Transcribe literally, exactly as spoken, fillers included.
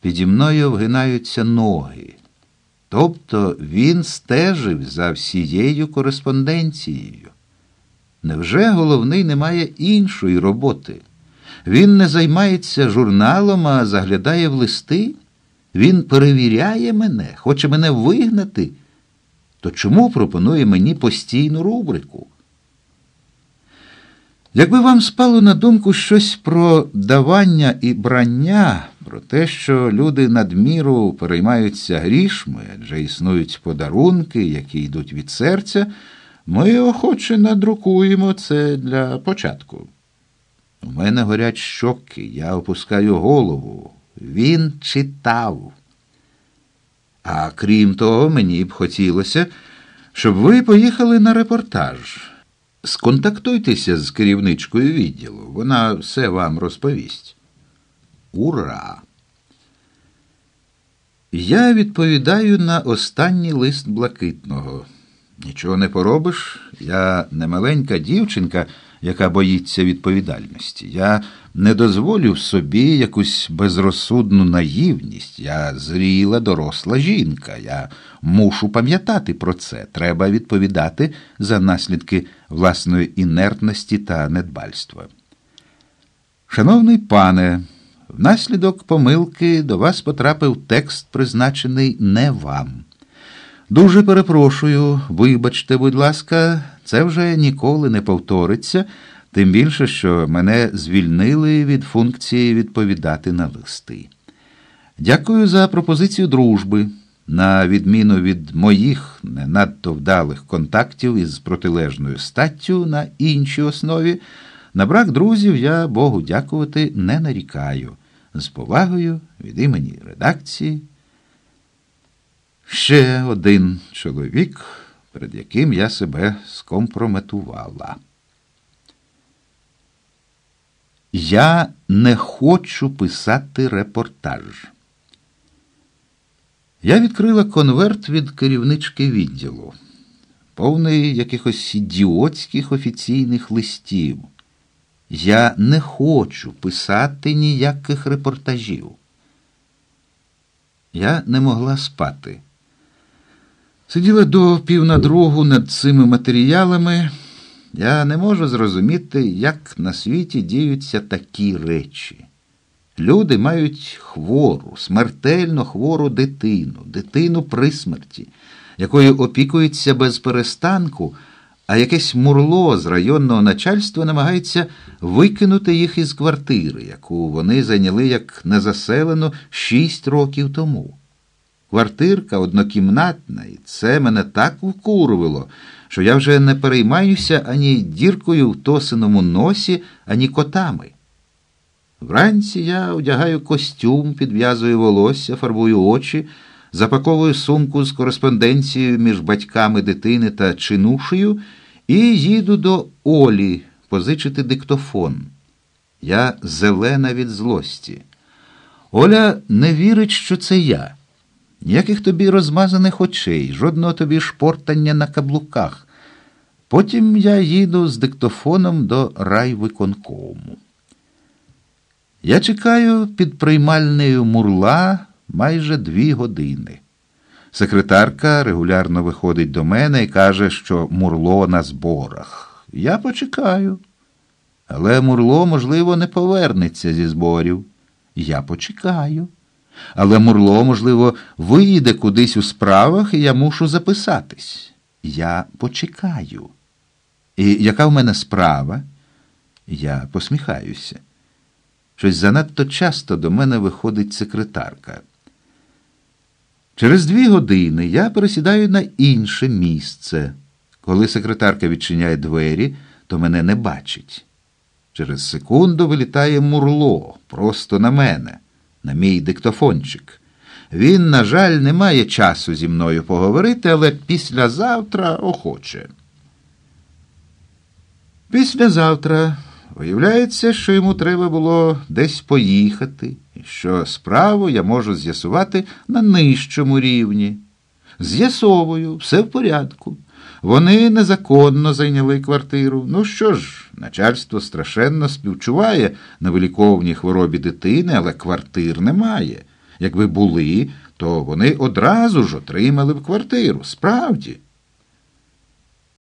піді мною вгинаються ноги. Тобто він стежив за всією кореспонденцією. Невже головний не має іншої роботи? Він не займається журналом, а заглядає в листи? Він перевіряє мене, хоче мене вигнати? То чому пропонує мені постійну рубрику? Якби вам спало на думку щось про давання і брання, про те, що люди надміру переймаються грішми, адже існують подарунки, які йдуть від серця, ми охоче надрукуємо це для початку. У мене горять щоки, я опускаю голову. Він читав. А крім того, мені б хотілося, щоб ви поїхали на репортаж. Сконтактуйтеся з керівничкою відділу, вона все вам розповість. Ура! Я відповідаю на останній лист Блакитного. Нічого не поробиш, я не маленька дівчинка, яка боїться відповідальності. Я не дозволю собі якусь безрозсудну наївність. Я зріла, доросла жінка. Я мушу пам'ятати про це. Треба відповідати за наслідки власної інертності та недбальства. Шановний пане, внаслідок помилки до вас потрапив текст, призначений не вам. Дуже перепрошую, вибачте, будь ласка, це вже ніколи не повториться, тим більше, що мене звільнили від функції відповідати на листи. Дякую за пропозицію дружби. На відміну від моїх не надто вдалих контактів із протилежною статтю на іншій основі, на брак друзів я, Богу дякувати, не нарікаю. З повагою від імені редакції. Ще один чоловік, перед яким я себе скомпрометувала. Я не хочу писати репортаж. Я відкрила конверт від керівнички відділу, повний якихось ідіотських офіційних листів. Я не хочу писати ніяких репортажів. Я не могла спати. Сиділа до пів на другу над цими матеріалами. Я не можу зрозуміти, як на світі діються такі речі. Люди мають хвору, смертельно хвору дитину, дитину при смерті, якою опікуються без перестанку, а якесь мурло з районного начальства намагається викинути їх із квартири, яку вони зайняли як незаселену шість років тому. Квартирка однокімнатна, і це мене так вкурвило, що я вже не переймаюся ані діркою в тосиному носі, ані котами. Вранці я одягаю костюм, підв'язую волосся, фарбую очі, запаковую сумку з кореспонденцією між батьками дитини та чинушею і їду до Олі позичити диктофон. Я зелена від злості. Оля не вірить, що це я. Ніяких тобі розмазаних очей, жодного тобі шпортання на каблуках. Потім я їду з диктофоном до райвиконкому. Я чекаю під приймальнею Мурла майже дві години. Секретарка регулярно виходить до мене і каже, що Мурло на зборах. Я почекаю. Але Мурло, можливо, не повернеться зі зборів. Я почекаю. Але Мурло, можливо, виїде кудись у справах, і я мушу записатись. Я почекаю. І яка в мене справа? Я посміхаюся. Щось занадто часто до мене виходить секретарка. Через дві години я пересідаю на інше місце. Коли секретарка відчиняє двері, то мене не бачить. Через секунду вилітає Мурло просто на мене, на мій диктофончик. Він, на жаль, не має часу зі мною поговорити, але післязавтра охоче. Післязавтра виявляється, що йому треба було десь поїхати, і що справу я можу з'ясувати на нижчому рівні. З'ясовую, все в порядку. Вони незаконно зайняли квартиру. Ну що ж, начальство страшенно співчуває на виліковній хворобі дитини, але квартир немає. Якби були, то вони одразу ж отримали б квартиру. Справді.